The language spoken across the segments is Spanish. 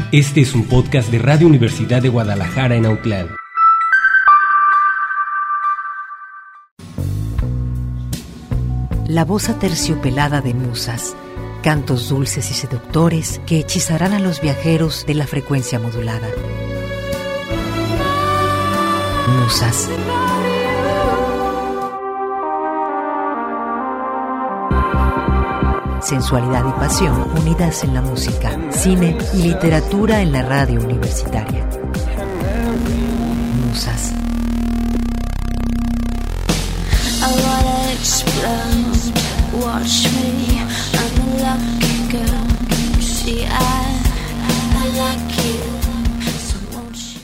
Este es un podcast de Radio Universidad de Guadalajara en Autlán. La voz aterciopelada de musas, cantos dulces y seductores que hechizarán a los viajeros de la frecuencia modulada. Musas. Sensualidad y pasión unidas en la música, cine y literatura en la radio universitaria. Musas. Watch me, I'm a lucky girl. See, I like you, so won't you?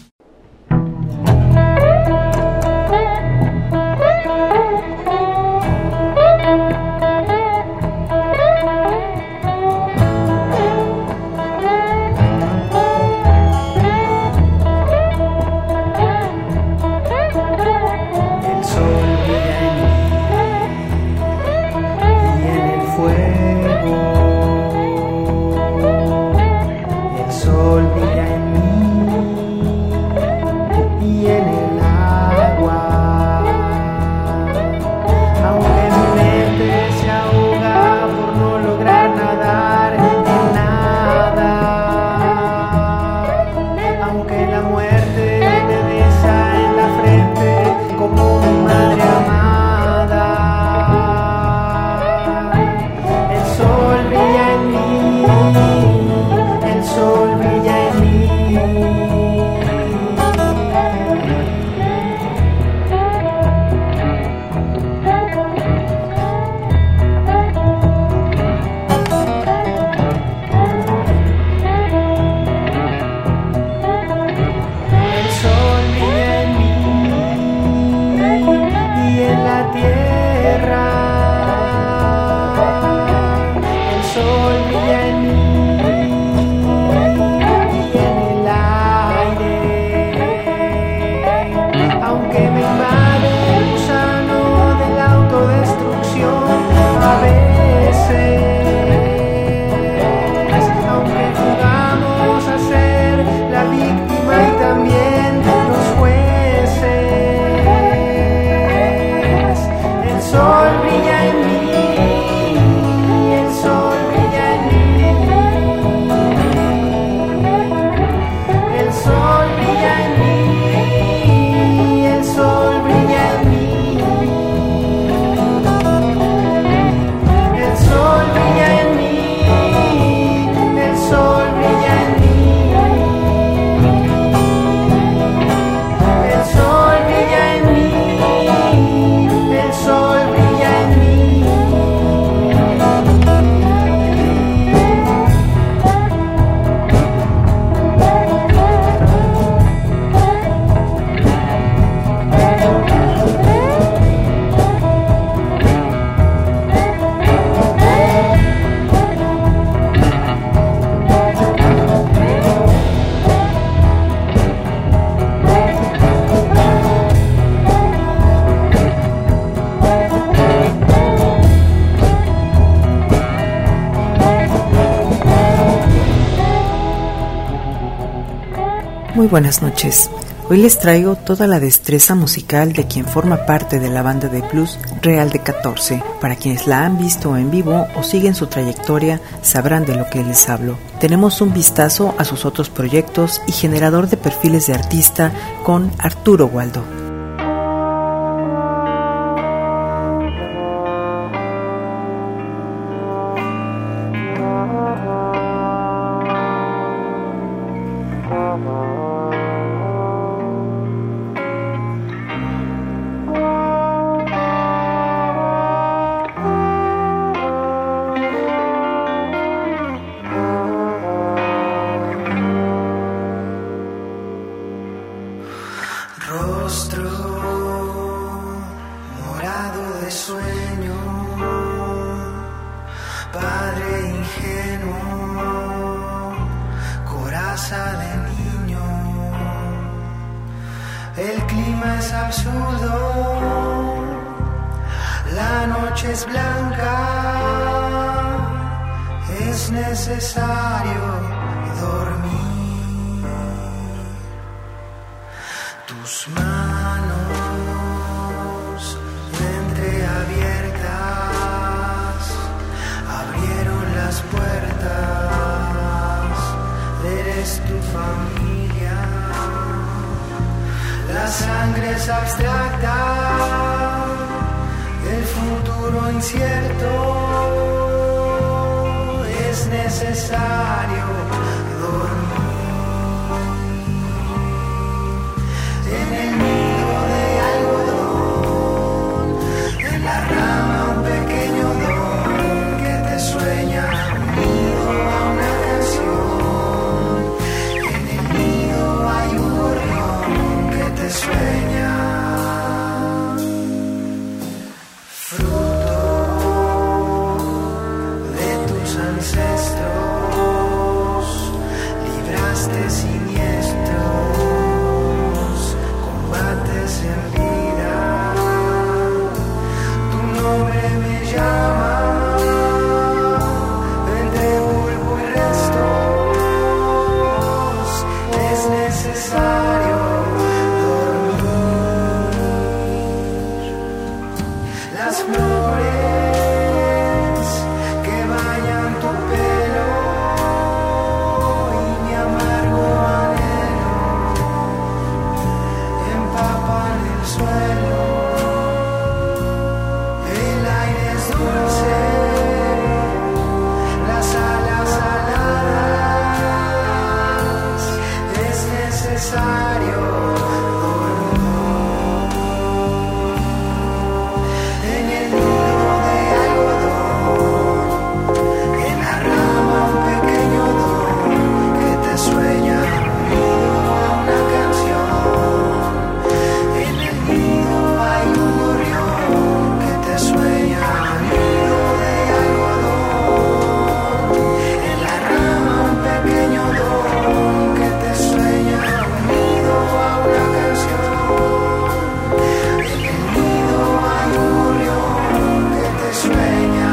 Muy buenas noches. Hoy les traigo toda la destreza musical de quien forma parte de la banda de blues Real de 14. Para quienes la han visto en vivo o siguen su trayectoria, sabrán de lo que les hablo. Tenemos un vistazo a sus otros proyectos y generador de perfiles de artista con Arturo Waldo. El clima es absurdo, la noche es blanca, es necesario dormir. es tu familia. La sangre es abstracta, el futuro incierto, es necesario dormir. En el nido de algodón, en la rama un pequeño don que te sueña, unido a una canción. En el nido hay un gorrión que te sueña. Fruto de tus ancestros, libraste siniestros combates en vida. Tu nombre me llama, entre polvo y restos, es necesario dormir. Las flores que bañan tu pelo y mi amargo anhelo empapan el suelo. El aire es dulce, las alas aladas, es necesario dormir. En el nido de algodón, en la rama un pequeño don que te sueña, unido a una canción. En el nido hay un gorrión que te sueña, nido de algodón. En la rama un pequeño don que te sueña, unido a una canción. En el nido hay un gorrión que te sueña.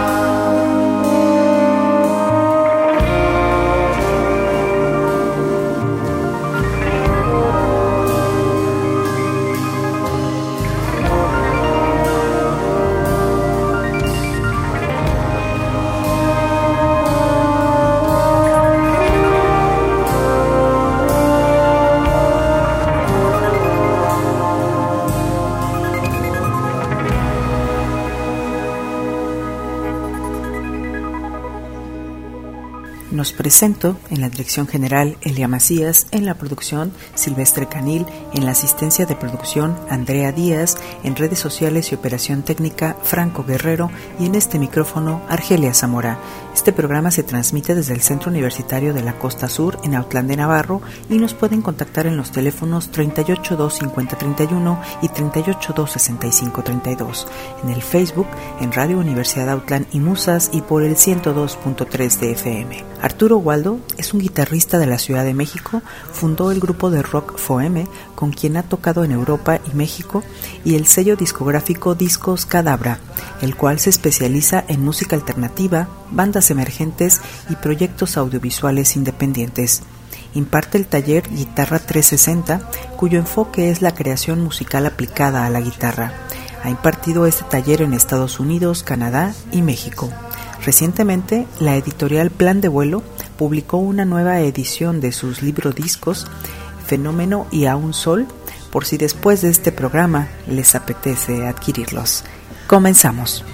Nos presento en la dirección general Elia Macías, en la producción Silvestre Canil, en la asistencia de producción Andrea Díaz, en redes sociales y operación técnica Franco Guerrero y en este micrófono Argelia Zamora. Este programa se transmite desde el Centro Universitario de la Costa Sur en Autlán de Navarro y nos pueden contactar en los teléfonos 382-5031 y 382-6532, en el Facebook, en Radio Universidad Autlán y Musas y por el 102.3 de FM. Arturo Waldo es un guitarrista de la Ciudad de México, fundó el grupo de rock Foeme, con quien ha tocado en Europa y México, y el sello discográfico Discos Cadabra, el cual se especializa en música alternativa, bandas emergentes y proyectos audiovisuales independientes. Imparte el taller Guitarra 360, cuyo enfoque es la creación musical aplicada a la guitarra. Ha impartido este taller en Estados Unidos, Canadá y México. Recientemente, la editorial Plan de Vuelo publicó una nueva edición de sus librodiscos Fenómeno y A un Sol, por si después de este programa les apetece adquirirlos. Comenzamos.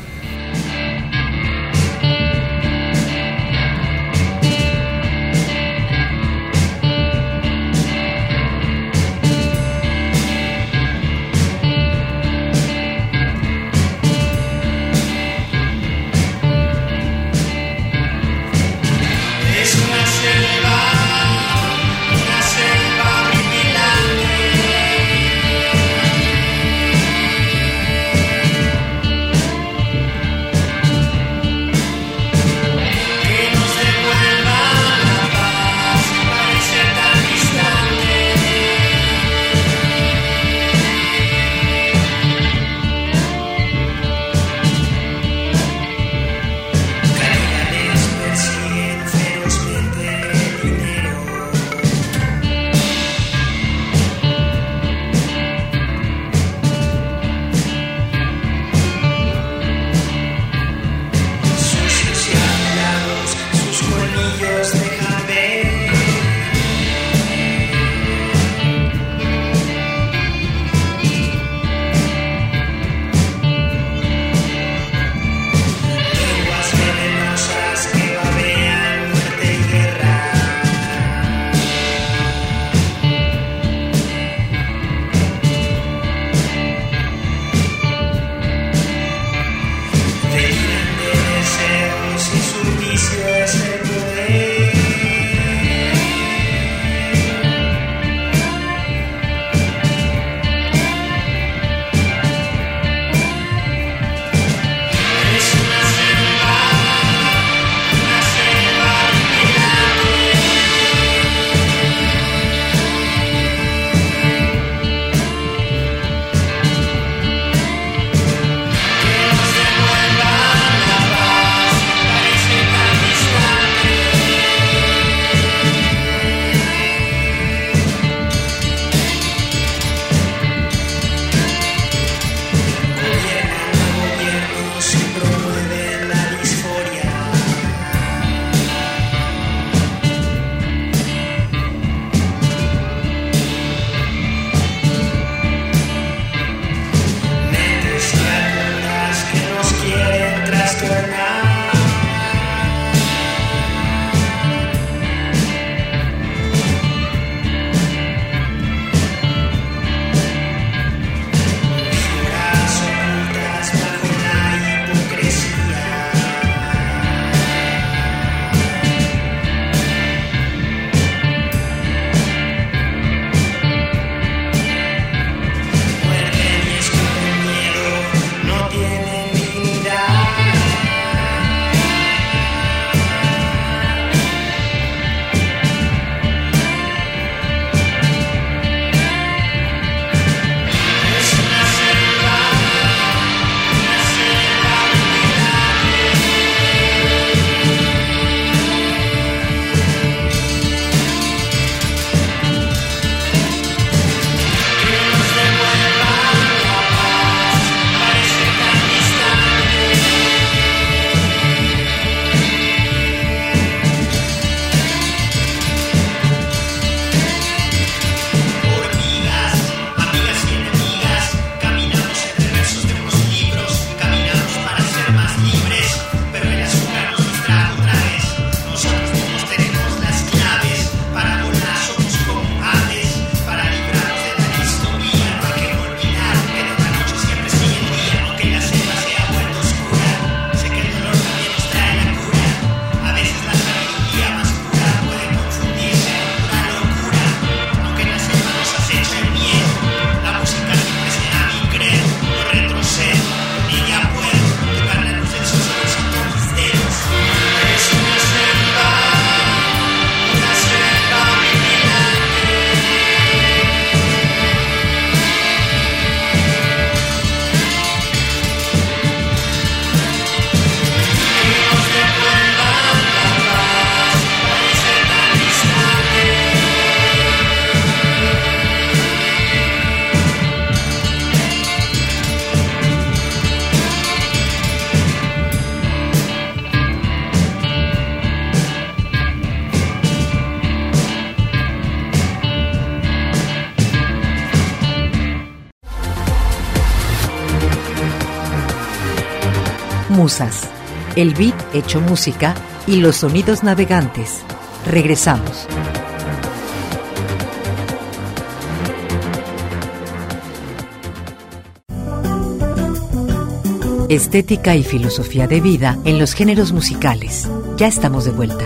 Musas, el beat hecho música y los sonidos navegantes. Regresamos. Estética y filosofía de vida en los géneros musicales. Ya estamos de vuelta.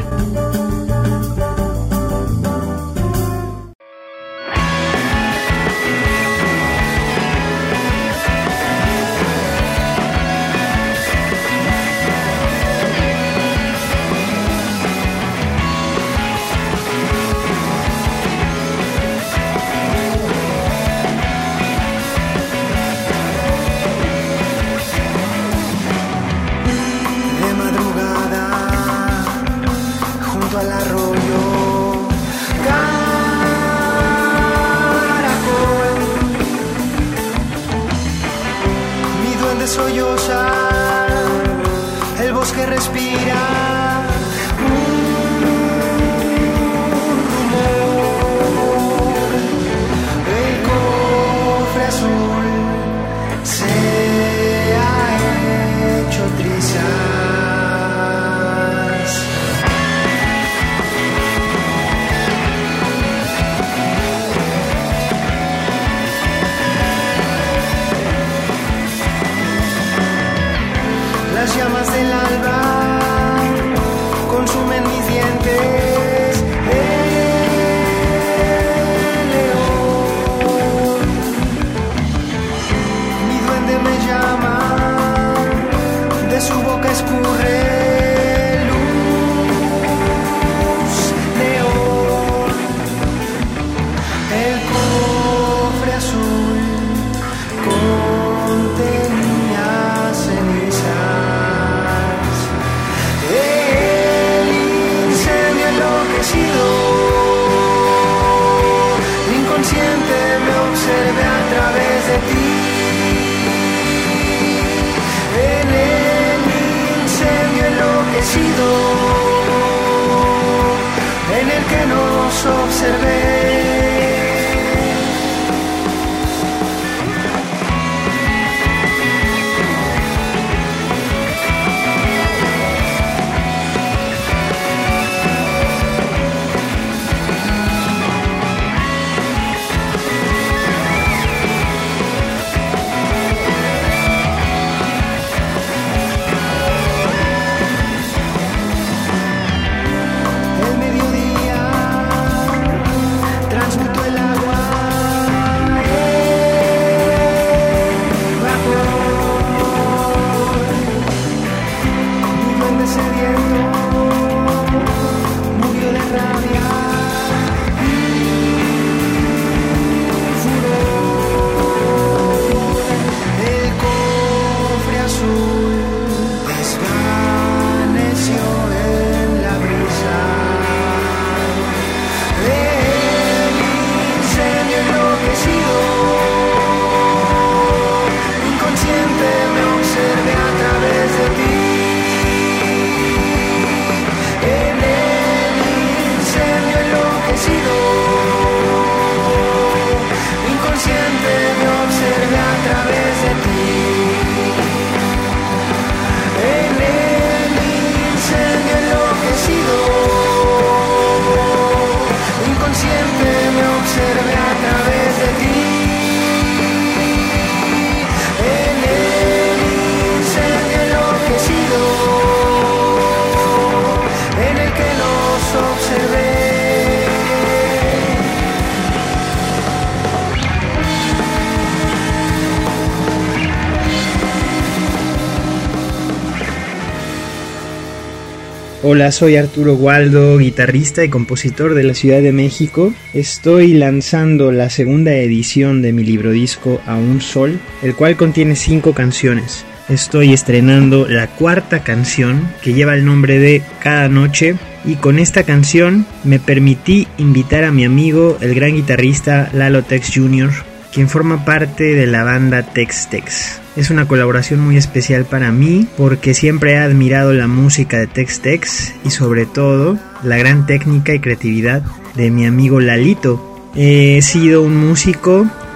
Las llamas del alba consumen mis dientes. El león, mi duende me llama, de su boca escurre luz, neón. El cofre azul contenía ceniza. Inconsciente me observé a través de ti. En el incendio enloquecido en el que nos observé. Hola, soy Arturo Waldo, guitarrista y compositor de la Ciudad de México. Estoy lanzando la segunda edición de mi librodisco A un Sol, el cual contiene 5 canciones. Estoy estrenando la 4ª canción, que lleva el nombre de Cada Noche, y con esta canción me permití invitar a mi amigo, el gran guitarrista Lalo Tex Jr., quien forma parte de la banda Tex Tex. Es una colaboración muy especial para mí porque siempre he admirado la música de Tex Tex y sobre todo la gran técnica y creatividad de mi amigo Lalito. He sido un músico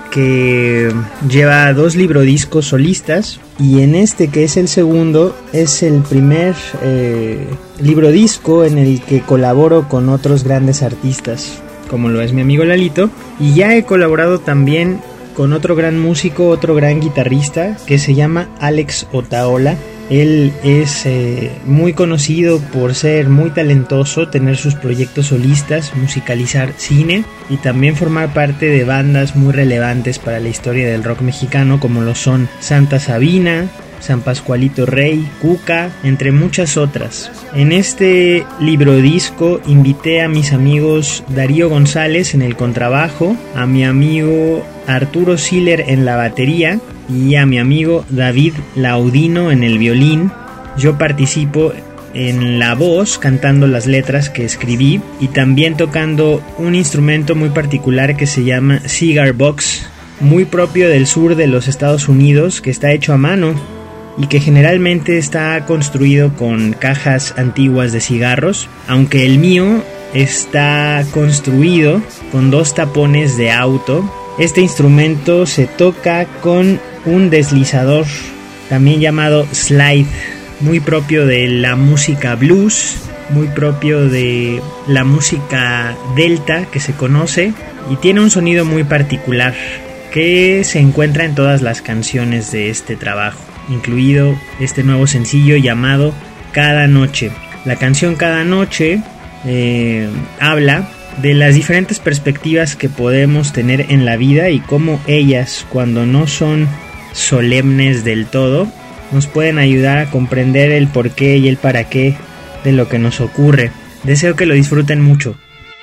que lleva 2 librodiscos solistas, y en este, que es el segundo, es el primer librodisco en el que colaboro con otros grandes artistas, como lo es mi amigo Lalito, y ya he colaborado también con otro gran músico, otro gran guitarrista, que se llama Alex Otaola. Él es muy conocido por ser muy talentoso, tener sus proyectos solistas, musicalizar cine y también formar parte de bandas muy relevantes para la historia del rock mexicano, como lo son Santa Sabina, San Pascualito Rey, Cuca, entre muchas otras. En este librodisco invité a mis amigos Darío González en el contrabajo, a mi amigo Arturo Siller en la batería y a mi amigo David Laudino en el violín. Yo participo en la voz, cantando las letras que escribí y también tocando un instrumento muy particular que se llama cigar box, muy propio del sur de los Estados Unidos, que está hecho a mano y que generalmente está construido con cajas antiguas de cigarros, aunque el mío está construido con 2 tapones de auto. Este instrumento se toca con un deslizador, también llamado slide, muy propio de la música blues, muy propio de la música delta que se conoce, y tiene un sonido muy particular que se encuentra en todas las canciones de este trabajo, incluido este nuevo sencillo llamado Cada Noche. La canción Cada Noche habla de las diferentes perspectivas que podemos tener en la vida y cómo ellas, cuando no son solemnes del todo, nos pueden ayudar a comprender el porqué y el para qué de lo que nos ocurre. Deseo que lo disfruten mucho.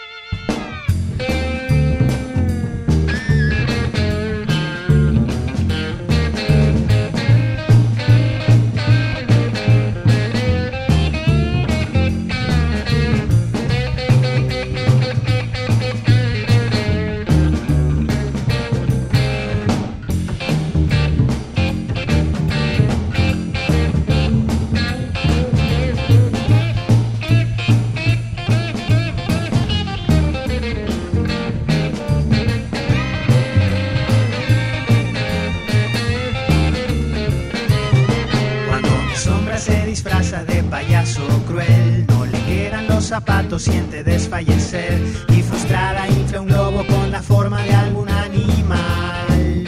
Siente desfallecer y frustrada infla un globo con la forma de algún animal.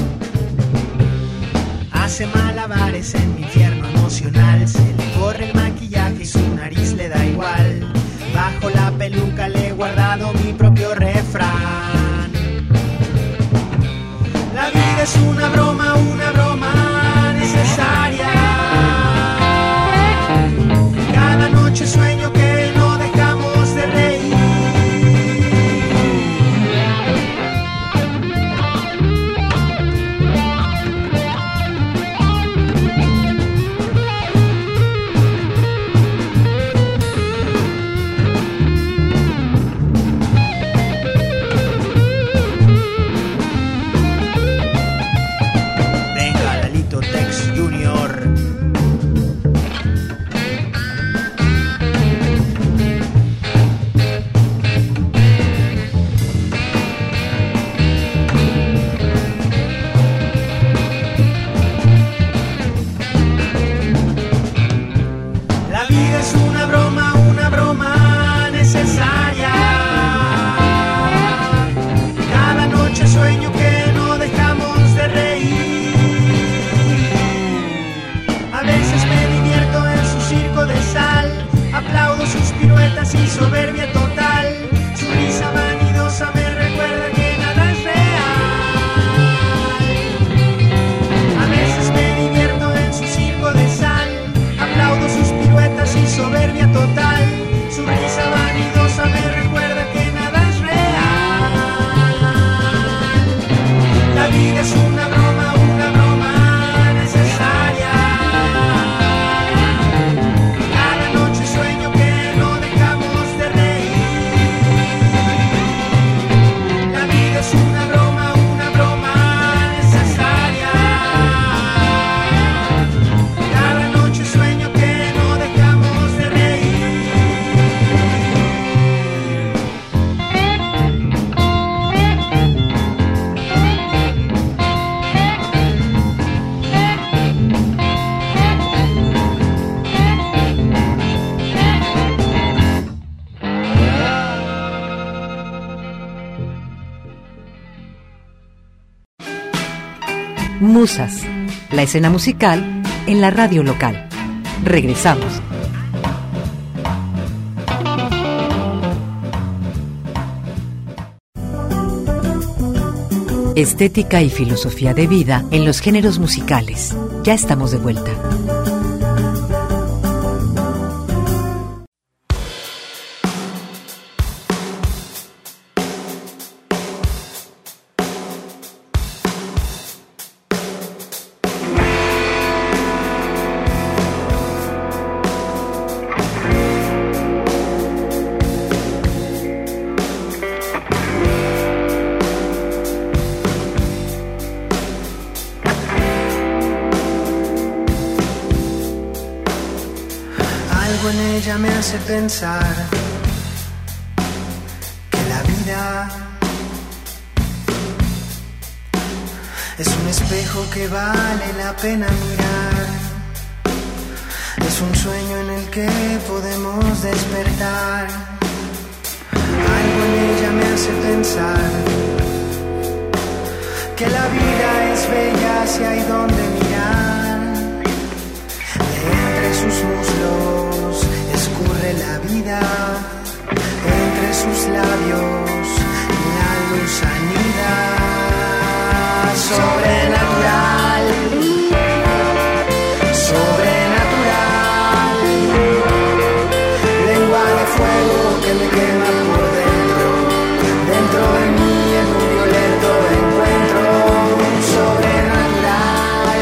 Hace malabares en mi infierno emocional, se le corre el maquillaje y su nariz le da igual. Bajo la peluca le he guardado mi propio refrán. La vida es una broma necesaria. Cada noche sueño que de Musas, la escena musical en la radio local. Regresamos. Estética y filosofía de vida en los géneros musicales. Ya estamos de vuelta. Algo en ella me hace pensar que la vida es un espejo que vale la pena mirar. Es un sueño en el que podemos despertar. Algo en ella me hace pensar que la vida es bella si hay donde mirar. Entre sus muslos escurre la vida, entre sus labios la luz anida. Sobrenatural, sobrenatural, lengua de fuego que me quema por dentro, dentro de mí en un violento encuentro. Sobrenatural,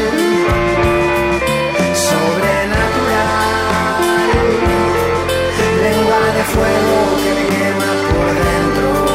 sobrenatural, lengua de fuego que me quema por dentro.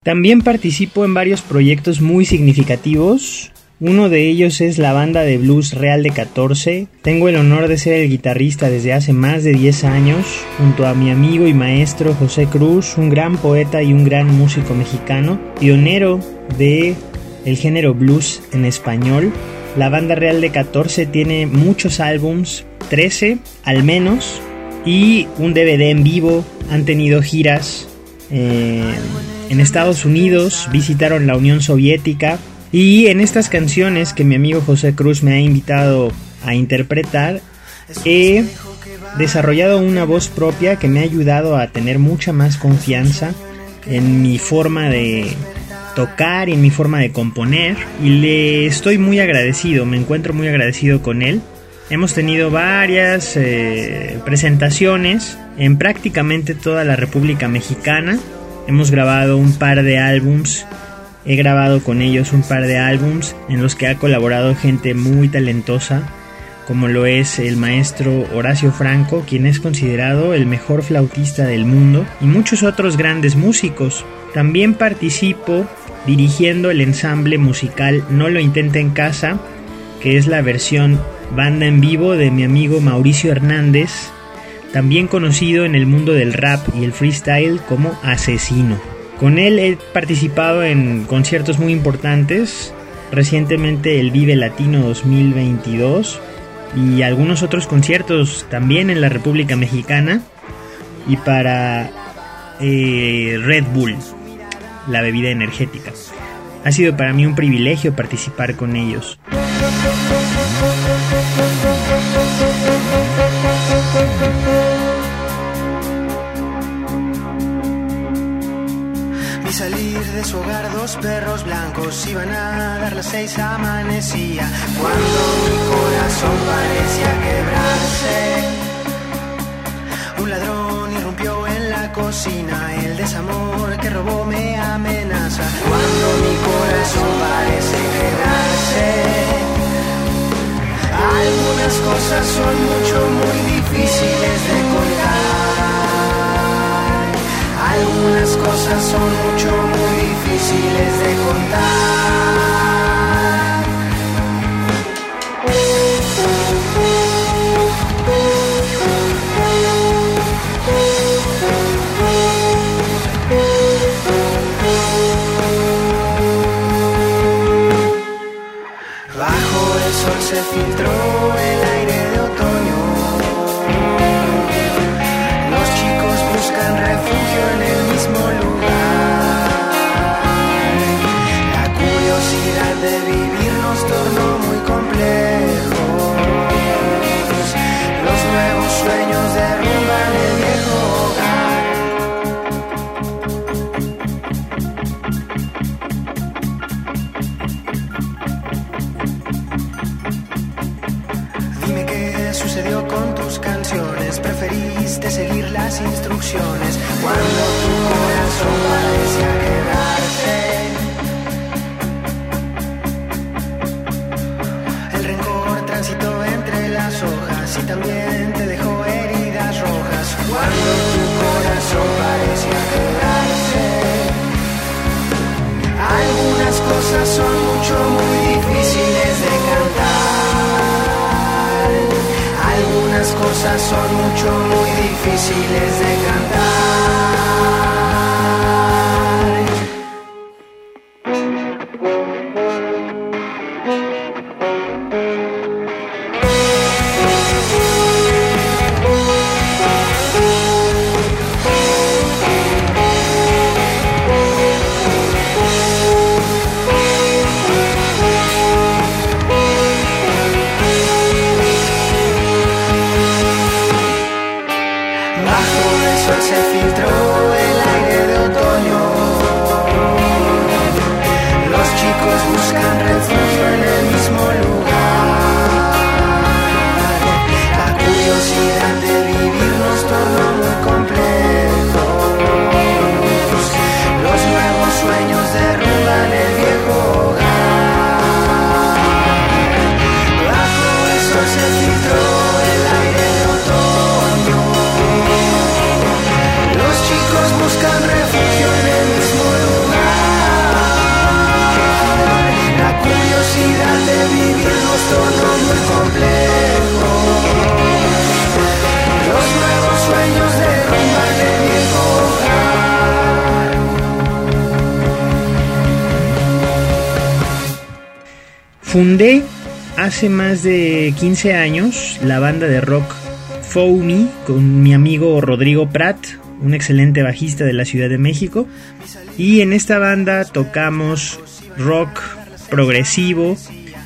También participo en varios proyectos muy significativos. Uno de ellos es la banda de blues Real de 14. Tengo el honor de ser el guitarrista desde hace más de 10 años, junto a mi amigo y maestro José Cruz, un gran poeta y un gran músico mexicano, pionero de el género blues en español. La banda Real de 14 tiene muchos álbums, 13 al menos, y un DVD en vivo. Han tenido giras en Estados Unidos, visitaron la Unión Soviética. Y en estas canciones que mi amigo José Cruz me ha invitado a interpretar, he desarrollado una voz propia que me ha ayudado a tener mucha más confianza en mi forma de tocar y en mi forma de componer. Y le estoy muy agradecido, me encuentro muy agradecido con él. Hemos tenido varias presentaciones en prácticamente toda la República Mexicana. Hemos grabado un par de álbums. He grabado con ellos un par de álbums en los que ha colaborado gente muy talentosa, como lo es el maestro Horacio Franco, quien es considerado el mejor flautista del mundo, y muchos otros grandes músicos. También participo dirigiendo el ensamble musical No lo intente en casa, que es la versión banda en vivo de mi amigo Mauricio Hernández, también conocido en el mundo del rap y el freestyle como Asesino. Con él he participado en conciertos muy importantes, recientemente el Vive Latino 2022 y algunos otros conciertos también en la República Mexicana y para Red Bull, la bebida energética. Ha sido para mí un privilegio participar con ellos. Vi salir de su hogar dos perros blancos, iban a dar las 6, amanecía, cuando mi corazón parecía quebrarse. Un ladrón irrumpió en la cocina, el desamor que robó me amenaza, cuando mi corazón parece quebrarse. Algunas cosas son muy difíciles de contar. Algunas cosas son muy difíciles de contar. Bajo el sol se filtró el aire de otoño. Los chicos buscan refugio en el mismo lugar. La curiosidad de vivir nos tornó muy complejos. Los nuevos sueños derrumban el viejo hogar. Dime qué sucedió con tus canciones. Preferiste seguir las instrucciones cuando tu corazón parecía quebrarse. El rencor transitó entre las hojas y también te dejó heridas rojas cuando tu corazón parecía quebrarse. Algunas cosas son muy difíciles de cantar. Algunas cosas son muy difíciles de cantar. Fundé hace más de 15 años la banda de rock Foamy con mi amigo Rodrigo Prat, un excelente bajista de la Ciudad de México, y en esta banda tocamos rock progresivo,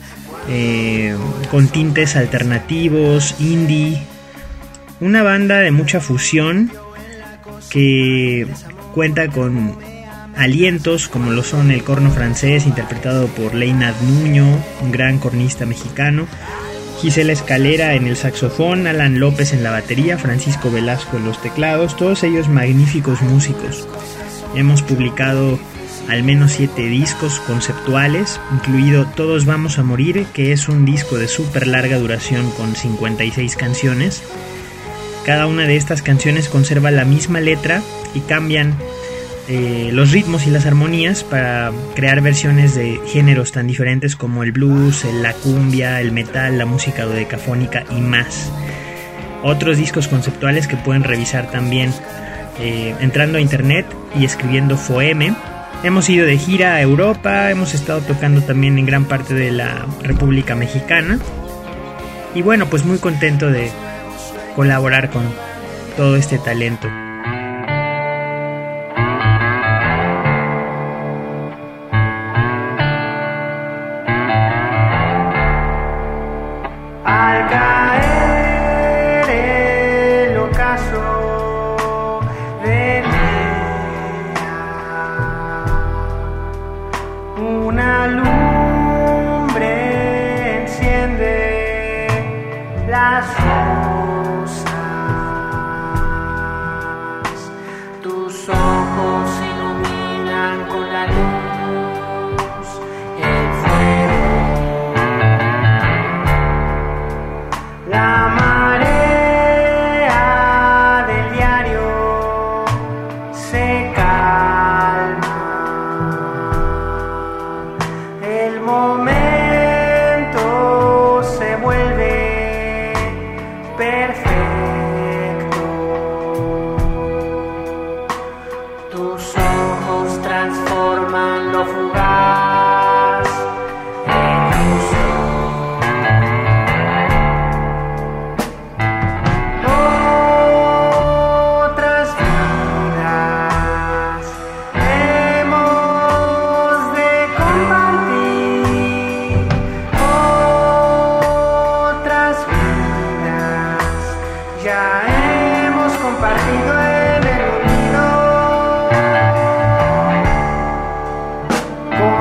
con tintes alternativos, indie, una banda de mucha fusión que cuenta con alientos como lo son el corno francés interpretado por Leinad Nuño, un gran cornista mexicano, Gisela Escalera en el saxofón, Alan López en la batería, Francisco Velasco en los teclados, todos ellos magníficos músicos. Hemos publicado al menos 7 discos conceptuales, incluido Todos Vamos a Morir, que es un disco de súper larga duración con 56 canciones. Cada una de estas canciones conserva la misma letra y cambian los ritmos y las armonías para crear versiones de géneros tan diferentes como el blues, la cumbia, el metal, la música dodecafónica y más. Otros discos conceptuales que pueden revisar también entrando a internet y escribiendo Foeme. Hemos ido de gira a Europa, hemos estado tocando también en gran parte de la República Mexicana. Y bueno, pues muy contento de colaborar con todo este talento. Al caer el ocaso del día, una lumbre enciende las rosas, tus ojos iluminan con la luz el fuego. La marea del diario se calma, el momento se vuelve perfecto, tus ojos transforman lo fugaz en justo. Otras vidas hemos de compartir, otras vidas ya hemos compartido en el olvido.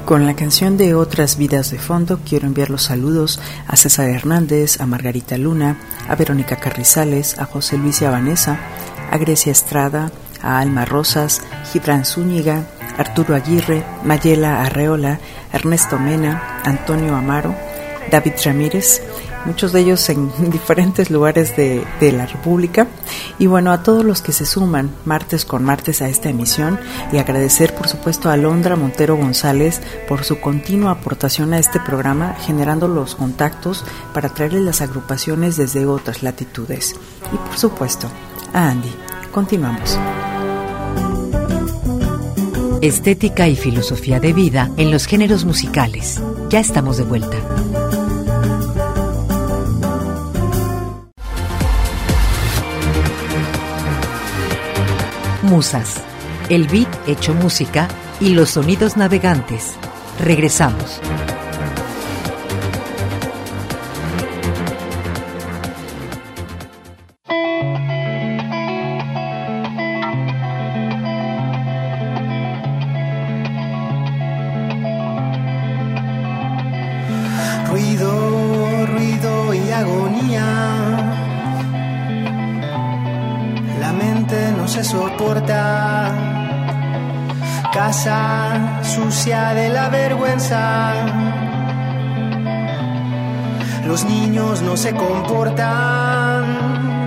Con la canción de Otras Vidas de fondo, quiero enviar los saludos a César Hernández, a Margarita Luna, a Verónica Carrizales, a José Luis y a Vanessa, a Grecia Estrada, a Alma Rosas, Gibran Zúñiga, Arturo Aguirre, Mayela Arreola, Ernesto Mena, Antonio Amaro, David Ramírez, muchos de ellos en diferentes lugares de la República, y bueno, a todos los que se suman martes con martes a esta emisión, y agradecer por supuesto a Alondra Montero González por su continua aportación a este programa, generando los contactos para traerles las agrupaciones desde otras latitudes, y por supuesto a Andy. Continuamos. Estética y filosofía de vida en los géneros musicales. Ya estamos de vuelta. Musas, el beat hecho música y los sonidos navegantes. Regresamos. Ruido, ruido y agonía. La mente no se soporta. Casa sucia de la vergüenza. Los niños no se comportan.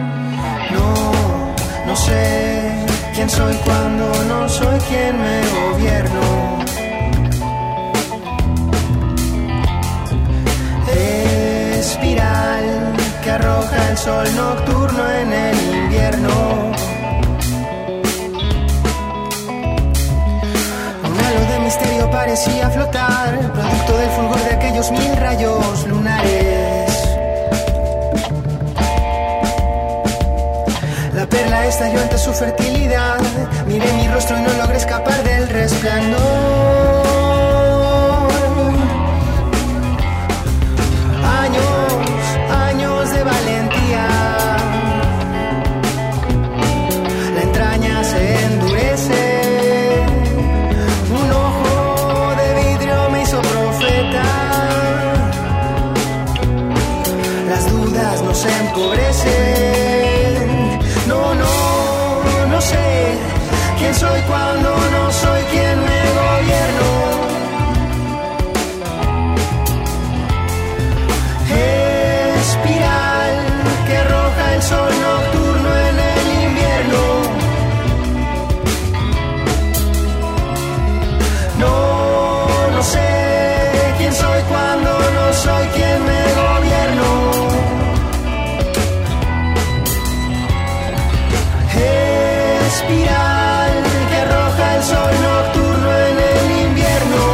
No sé quién soy cuando no soy quien me gobierno. Espiral que arroja el sol nocturno en el invierno. Un halo de misterio parecía flotar, producto del fulgor de aquellos 1000 rayos lunares. La perla estalló ante su fertilidad. Miré mi rostro y no logré escapar del resplandor. Años de valentía. La entraña se endurece. Un ojo de vidrio me hizo profeta. Las dudas nos empobrecen. No sé quién soy cuando no soy quien me gobierno. Espiral que arroja el sol nocturno en el invierno. No sé quién soy cuando no soy quien me gobierno. Espiral que arroja el sol nocturno en el invierno.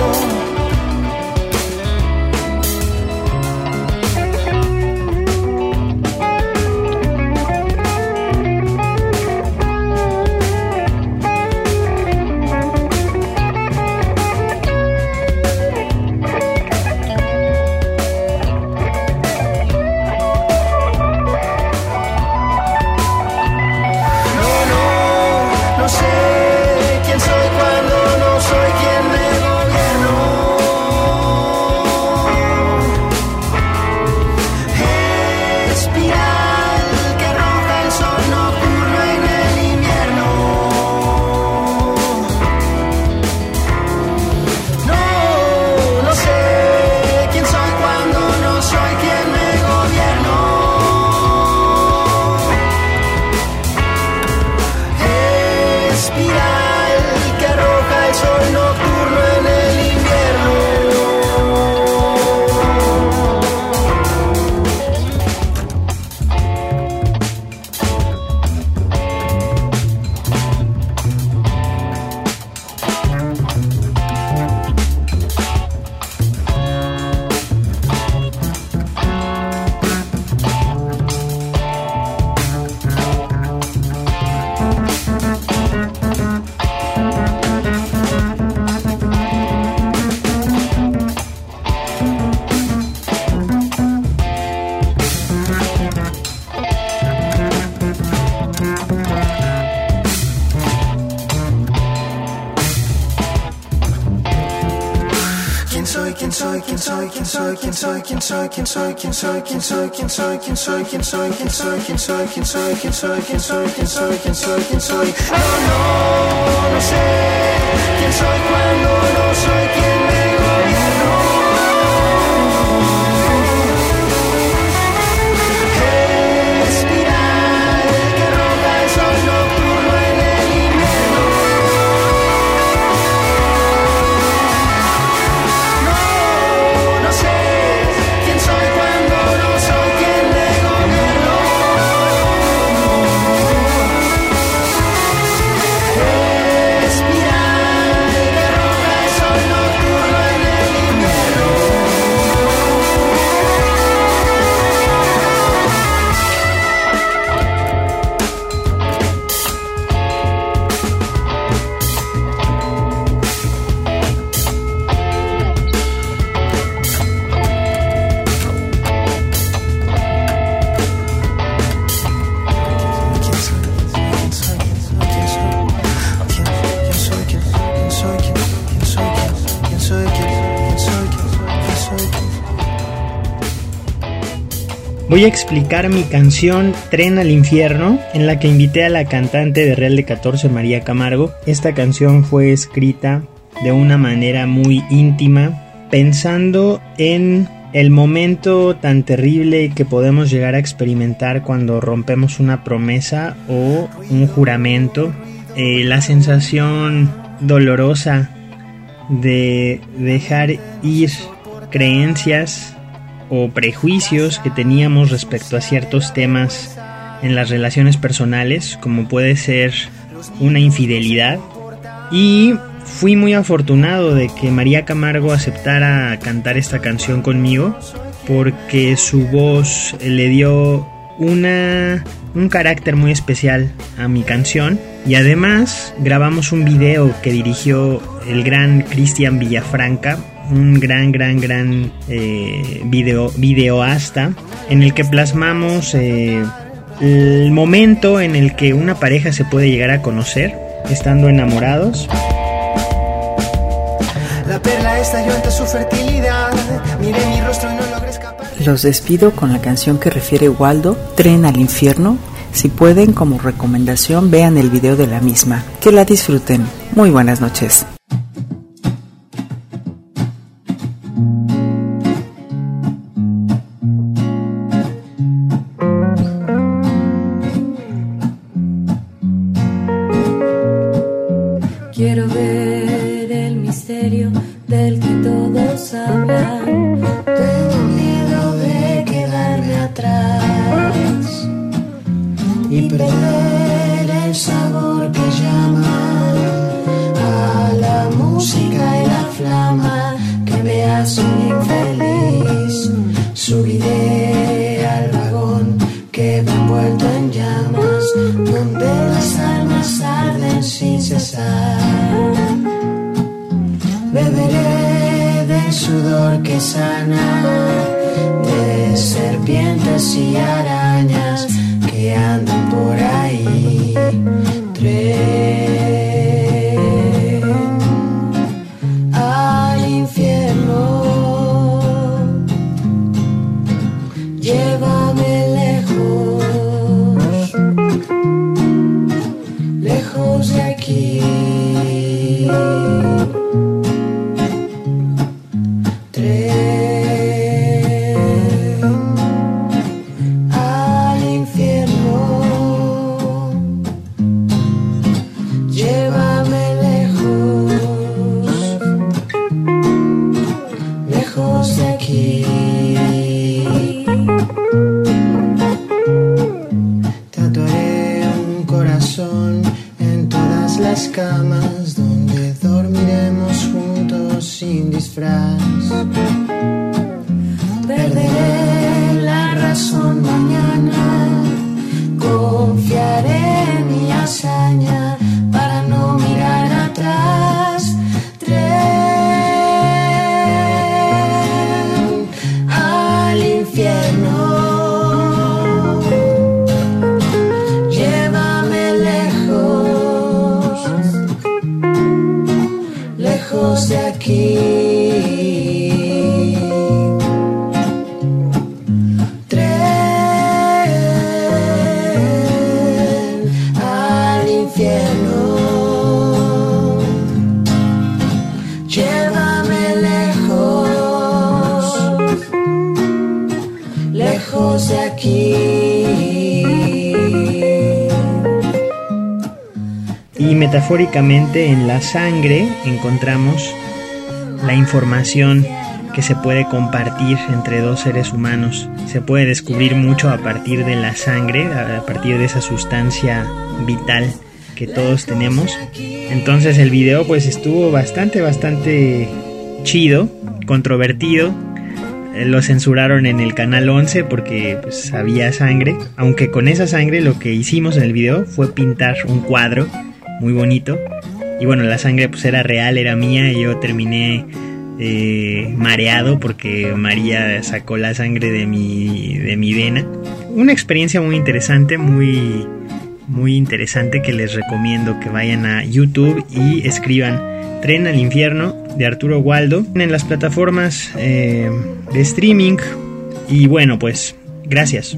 No soy, quién soy, quién soy, quién soy, quién soy, quién soy, quién soy, quién soy, quién soy, quién soy, quién soy, quién soy, quién soy, quién soy, quién soy, quién soy, quién soy, quién soy, quién soy. No sé quién soy cuando no soy quien me gobierno. Espiral que roba el sol nocturno en el invierno. No sé quién soy cuando no soy quien me gobierno. Espiral que roba el sol nocturno en el invierno. Voy a explicar mi canción Tren al Infierno, en la que invité a la cantante de Real de 14, María Camargo. Esta canción fue escrita de una manera muy íntima, pensando en el momento tan terrible que podemos llegar a experimentar cuando rompemos una promesa o un juramento. La sensación dolorosa de dejar ir creencias o prejuicios que teníamos respecto a ciertos temas en las relaciones personales, como puede ser una infidelidad. Y fui muy afortunado de que María Camargo aceptara cantar esta canción conmigo, porque su voz le dio un carácter muy especial a mi canción. Y además grabamos un video que dirigió el gran Cristian Villafranca, un gran videoasta, en el que plasmamos el momento en el que una pareja se puede llegar a conocer estando enamorados. La perla estalló ante su fertilidad. Miré mi rostro y no logré escapar. Los despido con la canción que refiere Waldo, Tren al Infierno. Si pueden, como recomendación, vean el video de la misma. Que la disfruten. Muy buenas noches. Quiero ver el misterio del que todos hablan. Tengo miedo de quedarme atrás y perder el sabor que llama a la música y la flama que me hace infeliz. Subiré al vagón que va envuelto en llamas, donde las almas arden sin cesar. Beberé del sudor que sana, de serpientes y arañas que andan por ahí. Tren al infierno, llévame lejos, lejos de aquí. Camas donde dormiremos juntos sin disfraz. Perderé la razón mañana, confiaré en mi hazaña para no mirar atrás. Tren al infierno, lejos de aquí. y metafóricamente en la sangre encontramos la información que se puede compartir entre dos seres humanos. Se puede descubrir mucho a partir de la sangre, a partir de esa sustancia vital que todos tenemos. Entonces el video pues estuvo bastante chido, controvertido. Lo censuraron en el canal 11 porque pues había sangre, aunque con esa sangre lo que hicimos en el video fue pintar un cuadro muy bonito. Y bueno, la sangre pues era real, era mía, y yo terminé mareado porque María sacó la sangre de mi vena. Una experiencia muy interesante, muy interesante, que les recomiendo que vayan a YouTube y escriban Tren al Infierno de Arturo Waldo en las plataformas de streaming. Y bueno, pues gracias.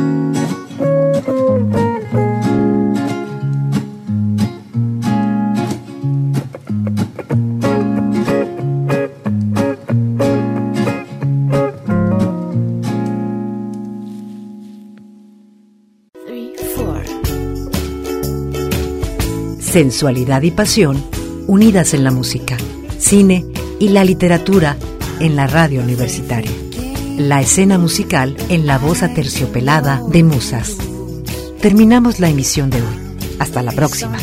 Sensualidad y pasión unidas en la música, cine y la literatura en la radio universitaria. La escena musical en la voz aterciopelada de Musas. Terminamos la emisión de hoy. Hasta la próxima.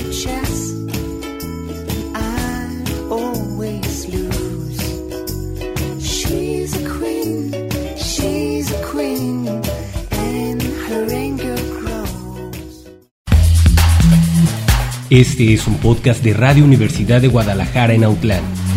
Este es un podcast de Radio Universidad de Guadalajara en Autlán.